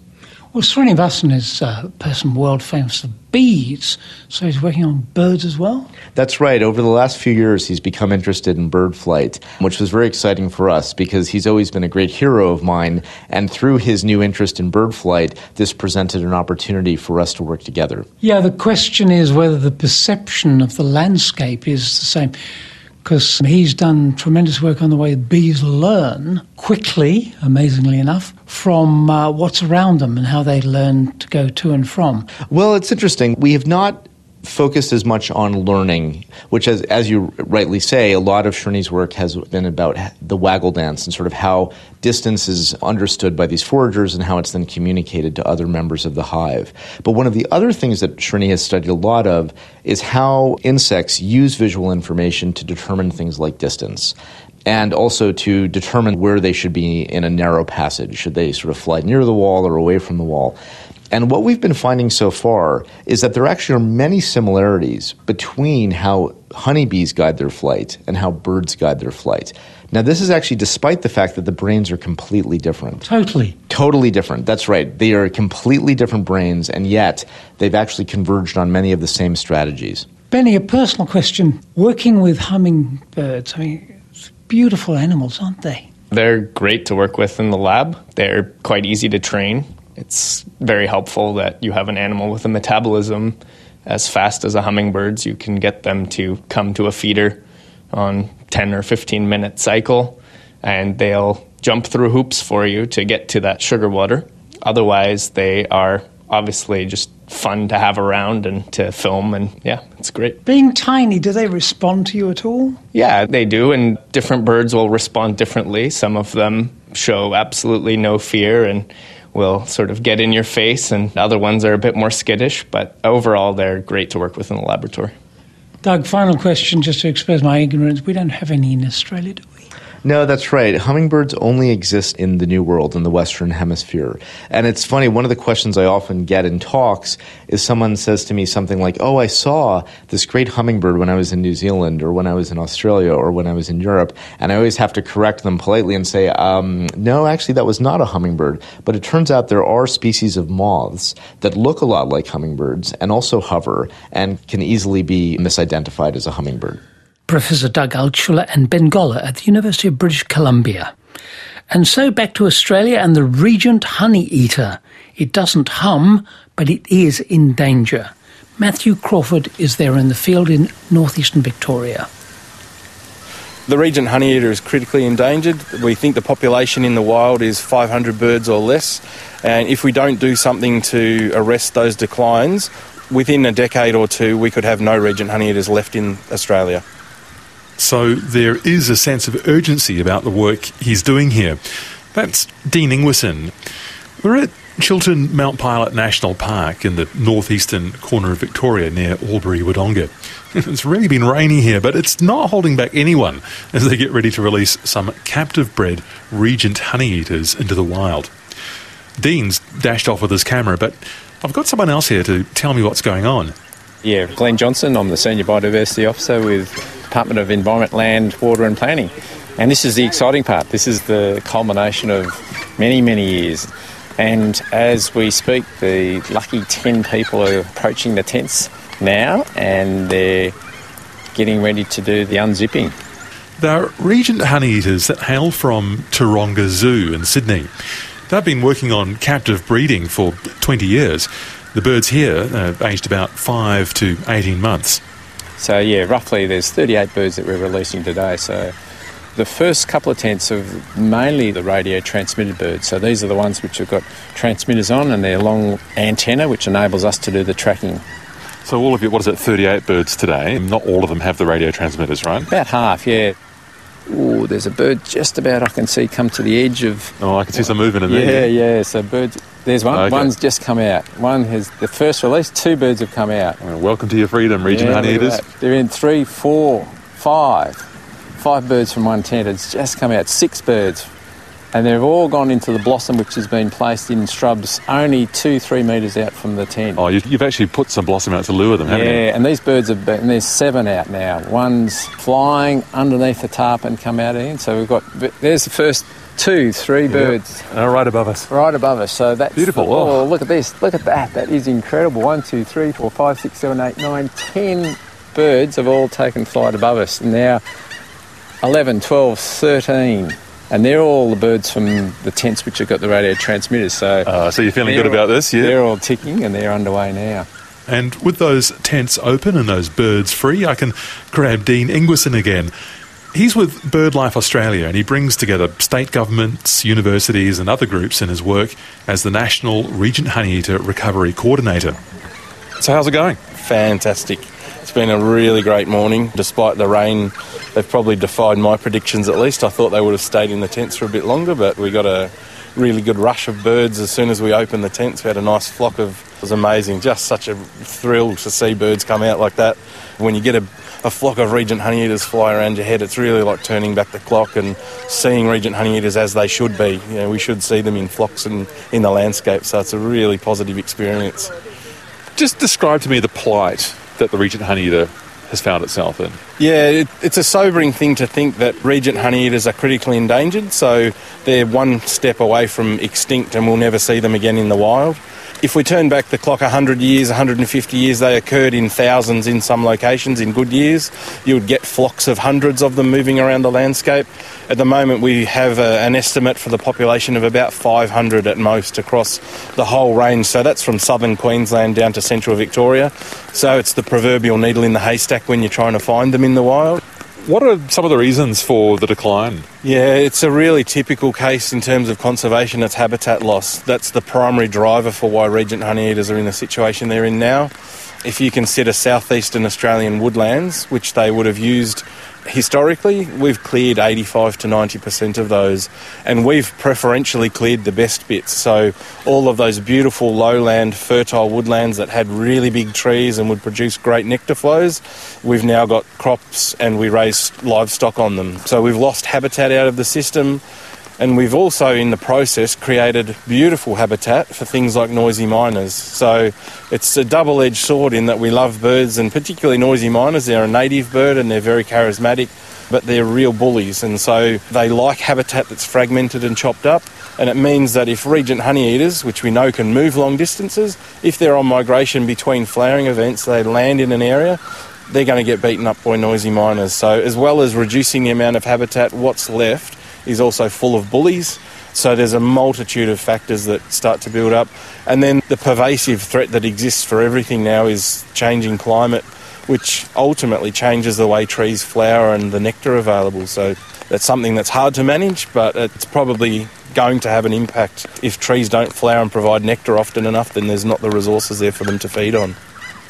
Speaker 1: Well, Srinivasan is a person world famous for bees, so he's working on birds as well?
Speaker 9: That's right. Over the last few years, he's become interested in bird flight, which was very exciting for us because he's always been a great hero of mine. And through his new interest in bird flight, this presented an opportunity for us to work together.
Speaker 1: Yeah, the question is whether the perception of the landscape is the same. Because he's done tremendous work on the way bees learn quickly, amazingly enough, from what's around them and how they learn to go to and from.
Speaker 9: Well, it's interesting. We have not focused as much on learning, which, as you rightly say, a lot of Srini's work has been about the waggle dance and sort of how distance is understood by these foragers and how it's then communicated to other members of the hive. But one of the other things that Srini has studied a lot of is how insects use visual information to determine things like distance, and also to determine where they should be in a narrow passage. Should they sort of fly near the wall or away from the wall? And what we've been finding so far is that there actually are many similarities between how honeybees guide their flight and how birds guide their flight. Now, this is actually despite the fact that the brains are completely different. Totally different. That's right. They are completely different brains, and yet they've actually converged on many of the same strategies.
Speaker 1: Benny, a personal question. Working with hummingbirds, I mean, it's beautiful animals, aren't they?
Speaker 10: They're great to work with in the lab. They're quite easy to train. It's very helpful that you have an animal with a metabolism as fast as a hummingbird's. You can get them to come to a feeder on 10 or 15-minute cycle, and they'll jump through hoops for you to get to that sugar water. Otherwise, they are obviously just fun to have around and to film, and yeah, it's great.
Speaker 1: Being tiny, do they respond to you at all?
Speaker 10: Yeah, they do, and different birds will respond differently. Some of them show absolutely no fear and will sort of get in your face, and other ones are a bit more skittish, but overall they're great to work with in the laboratory.
Speaker 1: Doug, final question, just to expose my ignorance. We don't have any in Australia, do we?
Speaker 9: No, that's right. Hummingbirds only exist in the New World, in the Western Hemisphere. And it's funny, one of the questions I often get in talks is someone says to me something like, oh, I saw this great hummingbird when I was in New Zealand or when I was in Australia or when I was in Europe. And I always have to correct them politely and say, no, actually, that was not a hummingbird. But it turns out there are species of moths that look a lot like hummingbirds and also hover and can easily be misidentified as a hummingbird.
Speaker 1: Professor Doug Altshuler and Ben Goller at the University of British Columbia. And so back to Australia and the Regent honeyeater. It doesn't hum, but it is in danger. Matthew Crawford is there in the field in northeastern Victoria.
Speaker 11: The Regent honeyeater is critically endangered. We think the population in the wild is 500 birds or less. And if we don't do something to arrest those declines, within a decade or two, we could have no Regent honeyeaters left in Australia.
Speaker 12: So there is a sense of urgency about the work he's doing here. That's Dean Ingwersen. We're at Chiltern Mount Pilot National Park in the northeastern corner of Victoria near Albury-Wodonga. It's really been rainy here, but it's not holding back anyone as they get ready to release some captive-bred Regent honeyeaters into the wild. Dean's dashed off with his camera, but I've got someone else here to tell me what's going on.
Speaker 13: Yeah, Glenn Johnson. I'm the Senior Biodiversity Officer with Department of Environment, Land, Water and Planning. And this is the exciting part. This is the culmination of many, many years. And as we speak, the lucky 10 people are approaching the tents now, and they're getting ready to do the unzipping.
Speaker 12: They're Regent honeyeaters that hail from Taronga Zoo in Sydney. They've been working on captive breeding for 20 years. The birds here are aged about 5 to 18 months.
Speaker 13: So, yeah, roughly there's 38 birds that we're releasing today. So the first couple of tents are mainly the radio transmitted birds. So these are the ones which have got transmitters on and they're long antenna, which enables us to do the tracking.
Speaker 12: So all of you, 38 birds today? Not all of them have the radio transmitters, right?
Speaker 13: About half, yeah. Ooh, there's a bird just about I can see come to the edge of...
Speaker 12: Oh, I can see some movement in there.
Speaker 13: Yeah, so birds... There's one. Okay. One's just come out. One has the first release. 2 birds have come out.
Speaker 12: Well, welcome to your freedom, Regent honeyeaters.
Speaker 13: They're in 3, 4, 5. 5 birds from one tent. It's just come out. 6 birds And they've all gone into the blossom, which has been placed in shrubs only 2-3 metres out from the tent.
Speaker 12: Oh, you've actually put some blossom out to lure them, haven't you?
Speaker 13: Yeah, and these birds have been, and there's 7 out now. One's flying underneath the tarpon come out in. So we've got, there's the first 3 birds.
Speaker 12: Right above us.
Speaker 13: Right above us. So that's
Speaker 12: beautiful.
Speaker 13: Oh, look at this. Look at that. That is incredible. 1, 2, 3, 4, 5, 6, 7, 8, 9, 10 birds have all taken flight above us. And now 11, 12, 13. And they're all the birds from the tents which have got the radio transmitters. So
Speaker 12: you're feeling good about this, yeah?
Speaker 13: They're all ticking and they're underway now.
Speaker 12: And with those tents open and those birds free, I can grab Dean Ingwersen again. He's with BirdLife Australia and he brings together state governments, universities and other groups in his work as the National Regent Honeyeater Recovery Coordinator. So how's it going?
Speaker 11: Fantastic. It's been a really great morning. Despite the rain, they've probably defied my predictions at least. I thought they would have stayed in the tents for a bit longer, but we got a really good rush of birds as soon as we opened the tents. We had a nice flock of... It was amazing. Just such a thrill to see birds come out like that. When you get a flock of Regent Honeyeaters fly around your head, it's really like turning back the clock and seeing Regent Honeyeaters as they should be. You know, we should see them in flocks and in the landscape, so it's a really positive experience.
Speaker 12: Just describe to me the plight that the Regent Honeyeater has found itself in.
Speaker 11: Yeah, it's a sobering thing to think that Regent Honeyeaters are critically endangered, so they're one step away from extinct and we'll never see them again in the wild. If we turn back the clock 100 years, 150 years, they occurred in thousands in some locations in good years. You would get flocks of hundreds of them moving around the landscape. At the moment we have an estimate for the population of about 500 at most across the whole range. So that's from southern Queensland down to central Victoria. So it's the proverbial needle in the haystack when you're trying to find them in the wild.
Speaker 12: What are some of the reasons for the decline?
Speaker 11: Yeah, it's a really typical case in terms of conservation. It's habitat loss. That's the primary driver for why Regent Honeyeaters are in the situation they're in now. If you consider southeastern Australian woodlands, which they would have used historically, we've cleared 85 to 90% of those, and we've preferentially cleared the best bits. So all of those beautiful lowland fertile woodlands that had really big trees and would produce great nectar flows, we've now got crops and we raise livestock on them. So we've lost habitat out of the system, and we've also in the process created beautiful habitat for things like noisy miners. So it's a double-edged sword in that we love birds, and particularly noisy miners. They're a native bird and they're very charismatic, but they're real bullies, and so they like habitat that's fragmented and chopped up. And it means that if Regent Honeyeaters, which we know can move long distances, if they're on migration between flowering events, they land in an area, they're going to get beaten up by noisy miners. So as well as reducing the amount of habitat, what's left is also full of bullies. So there's a multitude of factors that start to build up. And then the pervasive threat that exists for everything now is changing climate, which ultimately changes the way trees flower and the nectar available. So that's something that's hard to manage, but it's probably going to have an impact. If trees don't flower and provide nectar often enough, then there's not the resources there for them to feed on.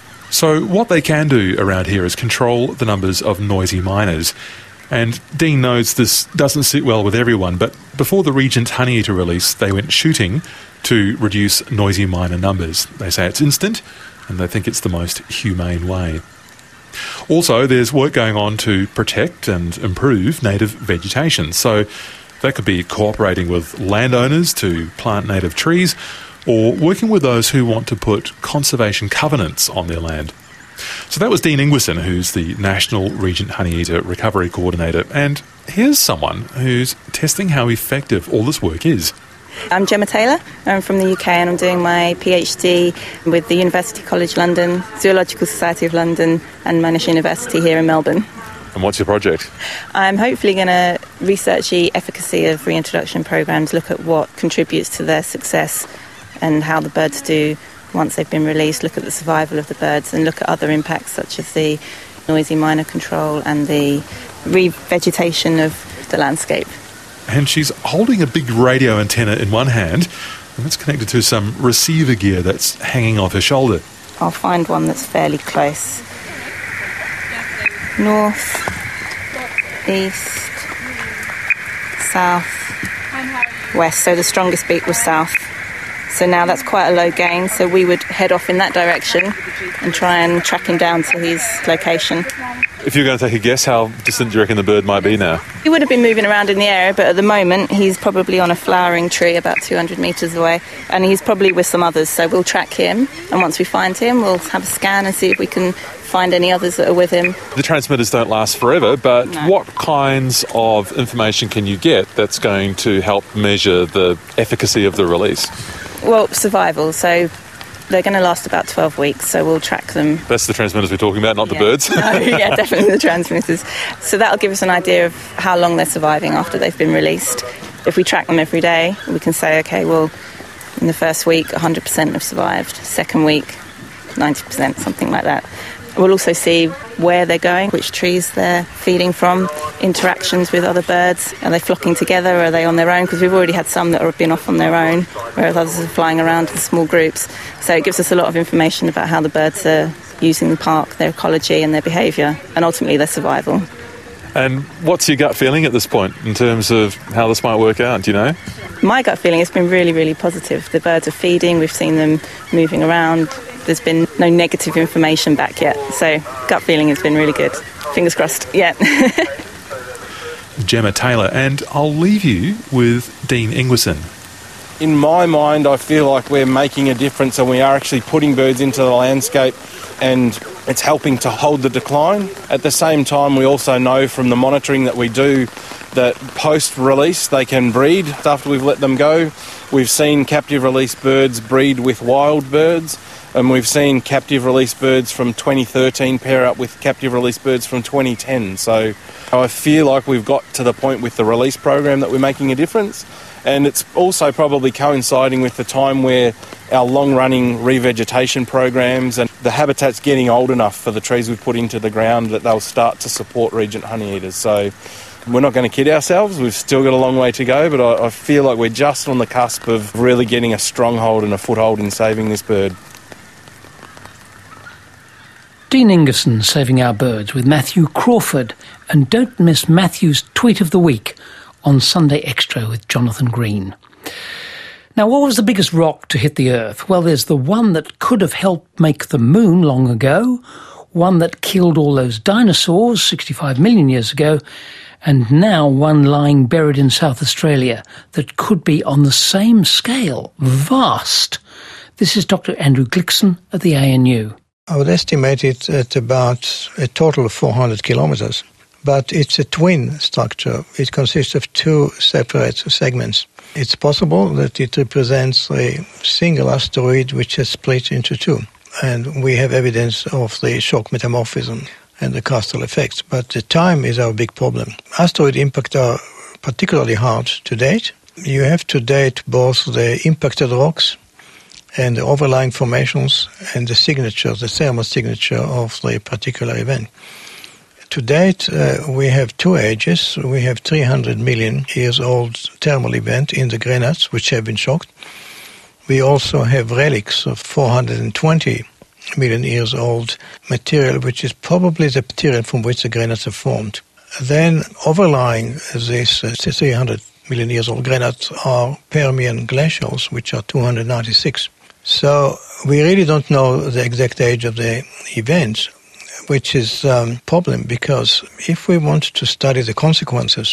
Speaker 12: So what they can do around here is control the numbers of noisy miners. And Dean knows this doesn't sit well with everyone, but before the Regent Honeyeater release, they went shooting to reduce noisy miner numbers. They say it's instant, and they think it's the most humane way. Also, there's work going on to protect and improve native vegetation. So that could be cooperating with landowners to plant native trees, or working with those who want to put conservation covenants on their land. So that was Dean Ingwersen, who's the National Regent Honeyeater Recovery Coordinator. And here's someone who's testing how effective all this work is.
Speaker 14: I'm Gemma Taylor. I'm from the UK and I'm doing my PhD with the University College London, Zoological Society of London and Monash University here in Melbourne.
Speaker 12: And what's your project?
Speaker 14: I'm hopefully going to research the efficacy of reintroduction programs, look at what contributes to their success and how the birds do once they've been released, look at the survival of the birds and look at other impacts such as the noisy miner control and the revegetation of the landscape.
Speaker 12: And she's holding a big radio antenna in one hand, and it's connected to some receiver gear that's hanging off her shoulder.
Speaker 14: I'll find one that's fairly close. North, east, south, west. So the strongest beat was south. So now that's quite a low gain, so we would head off in that direction and try and track him down to his location.
Speaker 12: If you're going to take a guess, how distant do you reckon the bird might be now?
Speaker 14: He would have been moving around in the area, but at the moment he's probably on a flowering tree about 200 metres away, and he's probably with some others, so we'll track him, and once we find him we'll have a scan and see if we can find any others that are with him.
Speaker 12: The transmitters don't last forever, but what kinds of information can you get that's going to help measure the efficacy of the release?
Speaker 14: Well, survival, so they're going to last about 12 weeks, so we'll track them.
Speaker 12: That's the transmitters we're talking about, not the birds?
Speaker 14: No, yeah, definitely the transmitters. So that'll give us an idea of how long they're surviving after they've been released. If we track them every day, we can say, OK, well, in the first week, 100% have survived. Second week, 90%, something like that. We'll also see where they're going, which trees they're feeding from, interactions with other birds. Are they flocking together? Are they on their own? Because we've already had some that have been off on their own, whereas others are flying around in small groups. So it gives us a lot of information about how the birds are using the park, their ecology and their behaviour, and ultimately their survival.
Speaker 12: And what's your gut feeling at this point in terms of how this might work out, do you know?
Speaker 14: My gut feeling has been really, really positive. The birds are feeding, we've seen them moving around. There's been no negative information back yet, so gut feeling has been really good. Fingers crossed, yeah.
Speaker 12: Gemma Taylor, and I'll leave you with Dean Ingwersen.
Speaker 11: In my mind, I feel like we're making a difference and we are actually putting birds into the landscape and it's helping to hold the decline. At the same time, we also know from the monitoring that we do that post-release they can breed after we've let them go. We've seen captive release birds breed with wild birds, and we've seen captive release birds from 2013 pair up with captive release birds from 2010. So I feel like we've got to the point with the release program that we're making a difference. And it's also probably coinciding with the time where our long-running revegetation programs and the habitat's getting old enough for the trees we've put into the ground that they'll start to support regent honeyeaters. So we're not going to kid ourselves. We've still got a long way to go, but I feel like we're just on the cusp of really getting a stronghold and a foothold in saving this bird.
Speaker 1: Dean Ingwersen saving our birds with Matthew Crawford. And don't miss Matthew's Tweet of the Week on Sunday Extra with Jonathan Green. Now, what was the biggest rock to hit the Earth? Well, there's the one that could have helped make the moon long ago, one that killed all those dinosaurs 65 million years ago, and now one lying buried in South Australia that could be on the same scale. Vast. This is Dr. Andrew Glickson at the ANU.
Speaker 15: I would estimate it at about a total of 400 kilometers. But it's a twin structure. It consists of two separate segments. It's possible that it represents a single asteroid which has split into two. And we have evidence of the shock metamorphism and the crustal effects. But the time is our big problem. Asteroid impacts are particularly hard to date. You have to date both the impacted rocks and the overlying formations and the signature, the thermal signature of the particular event. To date, we have two ages. We have 300 million years old thermal event in the granites, which have been shocked. We also have relics of 420 million years old material, which is probably the material from which the granites are formed. Then overlying this 300 million years old granites are Permian glacials, which are 296. So we really don't know the exact age of the events, which is a problem because if we want to study the consequences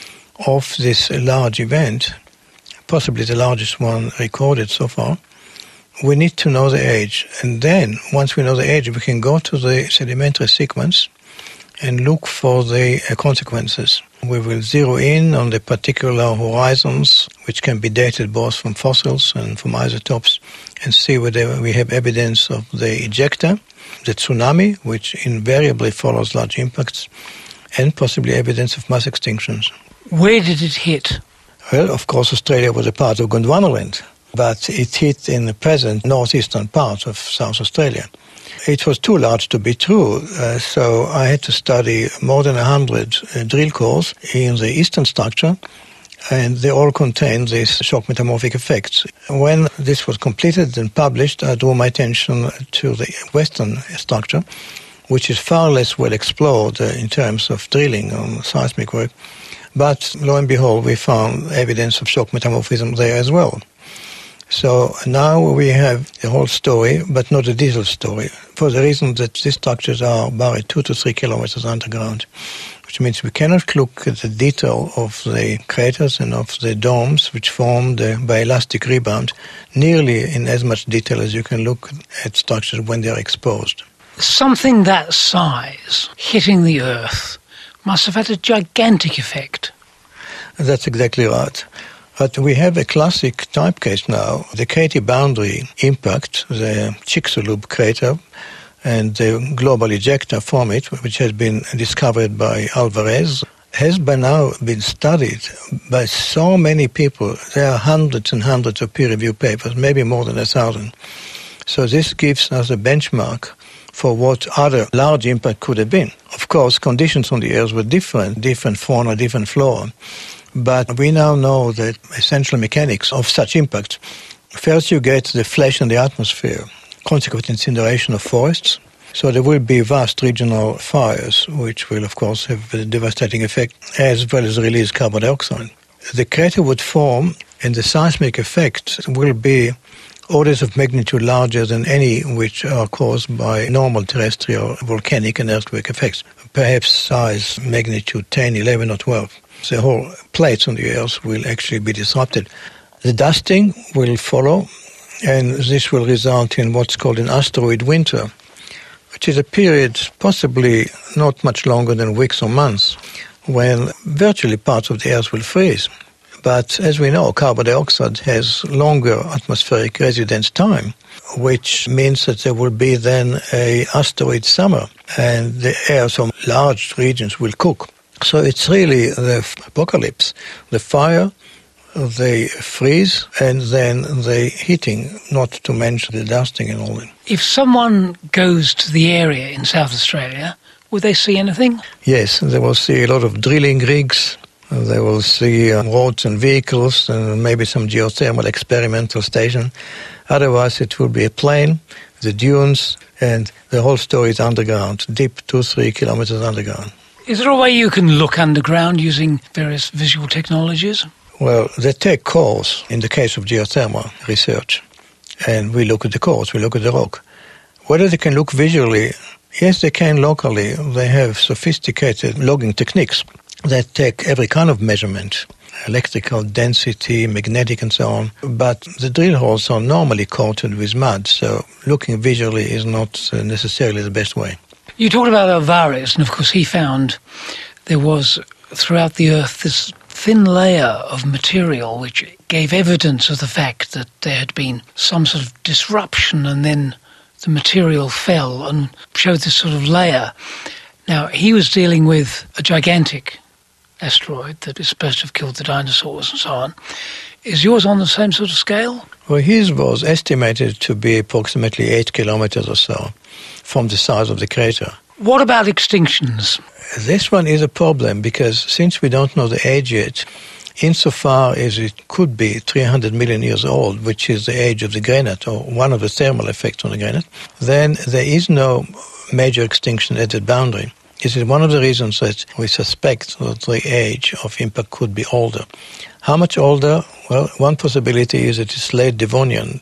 Speaker 15: of this large event, possibly the largest one recorded so far, we need to know the age. And then, once we know the age, we can go to the sedimentary sequence and look for the consequences. We will zero in on the particular horizons, which can be dated both from fossils and from isotopes, and see whether we have evidence of the ejecta, the tsunami, which invariably follows large impacts, and possibly evidence of mass extinctions.
Speaker 1: Where did it hit?
Speaker 15: Well, of course, Australia was a part of Gondwanaland, but it hit in the present northeastern part of South Australia. It was too large to be true, so I had to study more than 100 drill cores in the eastern structure, and they all contain these shock metamorphic effects. When this was completed and published, I drew my attention to the western structure, which is far less well explored in terms of drilling on seismic work. But lo and behold, we found evidence of shock metamorphism there as well. So now we have the whole story, but not the detailed story, for the reason that these structures are buried 2 to 3 kilometers underground, which means we cannot look at the detail of the craters and of the domes which form the bioelastic rebound nearly in as much detail as you can look at structures when they are exposed.
Speaker 1: Something that size hitting the Earth must have had a gigantic effect.
Speaker 15: That's exactly right. But we have a classic type case now, the Katy boundary impact, the Chicxulub crater, and the global ejecta from it, which has been discovered by Alvarez, has by now been studied by so many people. There are hundreds and hundreds of peer-reviewed papers, maybe more than 1,000. So this gives us a benchmark for what other large impact could have been. Of course, conditions on the Earth were different fauna, different flora. But we now know the essential mechanics of such impact. First, you get the flash in the atmosphere, consequent incineration of forests. So there will be vast regional fires, which will, of course, have a devastating effect, as well as release carbon dioxide. The crater would form, and the seismic effect will be orders of magnitude larger than any which are caused by normal terrestrial volcanic and earthquake effects, perhaps size magnitude 10, 11 or 12. The whole plates on the Earth will actually be disrupted. The dusting will follow, and this will result in what's called an asteroid winter, which is a period possibly not much longer than weeks or months, when virtually parts of the Earth will freeze. But as we know, carbon dioxide has longer atmospheric residence time, which means that there will be then an asteroid summer, and the air from large regions will cook. So it's really the apocalypse, the fire, the freeze, and then the heating, not to mention the dusting and all that. If someone goes to the area in South Australia, will they see anything? Yes, they will see a lot of drilling rigs. They will see roads and vehicles and maybe some geothermal experimental station. Otherwise, it will be a plain, the dunes, and the whole story is underground, deep 2-3 kilometers underground. Is there a way you can look underground using various visual technologies? Well, they take cores in the case of geothermal research, and we look at the cores, we look at the rock. Whether they can look visually, yes, they can locally. They have sophisticated logging techniques that take every kind of measurement, electrical density, magnetic and so on. But the drill holes are normally coated with mud, so looking visually is not necessarily the best way. You talked about Alvarez, and of course he found there was throughout the Earth this thin layer of material which gave evidence of the fact that there had been some sort of disruption and then the material fell and showed this sort of layer. Now, he was dealing with a gigantic asteroid that is supposed to have killed the dinosaurs and so on. Is yours on the same sort of scale? Well, his was estimated to be approximately 8 kilometers or so from the size of the crater. What about extinctions? This one is a problem because since we don't know the age yet, insofar as it could be 300 million years old, which is the age of the granite or one of the thermal effects on the granite, then there is no major extinction at the boundary. This is one of the reasons that we suspect that the age of impact could be older. How much older? Well, one possibility is that it's late Devonian,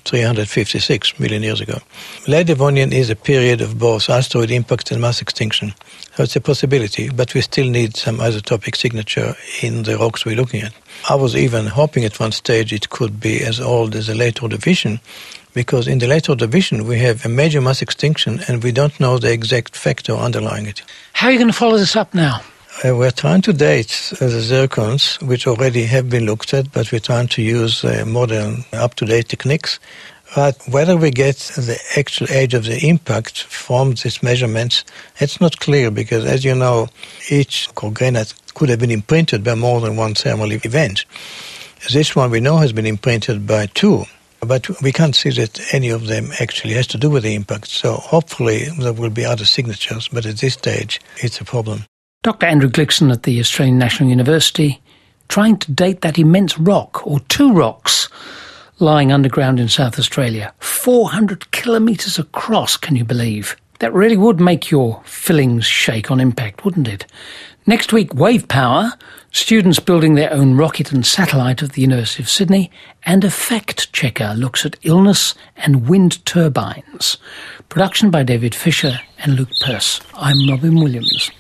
Speaker 15: 356 million years ago. Late Devonian is a period of both asteroid impact and mass extinction. So it's a possibility, but we still need some isotopic signature in the rocks we're looking at. I was even hoping at one stage it could be as old as the late Ordovician, because in the late Ordovician we have a major mass extinction and we don't know the exact factor underlying it. How are you going to follow this up now? We're trying to date the zircons, which already have been looked at, but we're trying to use modern, up-to-date techniques. But whether we get the actual age of the impact from these measurements, it's not clear because, as you know, each granite could have been imprinted by more than one thermal event. This one we know has been imprinted by 2, but we can't see that any of them actually has to do with the impact. So hopefully there will be other signatures, but at this stage it's a problem. Dr. Andrew Glikson at the Australian National University, trying to date that immense rock, or 2 rocks, lying underground in South Australia. 400 kilometres across, can you believe? That really would make your fillings shake on impact, wouldn't it?
Speaker 1: Next week, wave power, students building their own rocket and satellite at the University of Sydney, and a fact checker looks at illness and wind turbines. Production by David Fisher and Luke Pearce. I'm Robin Williams.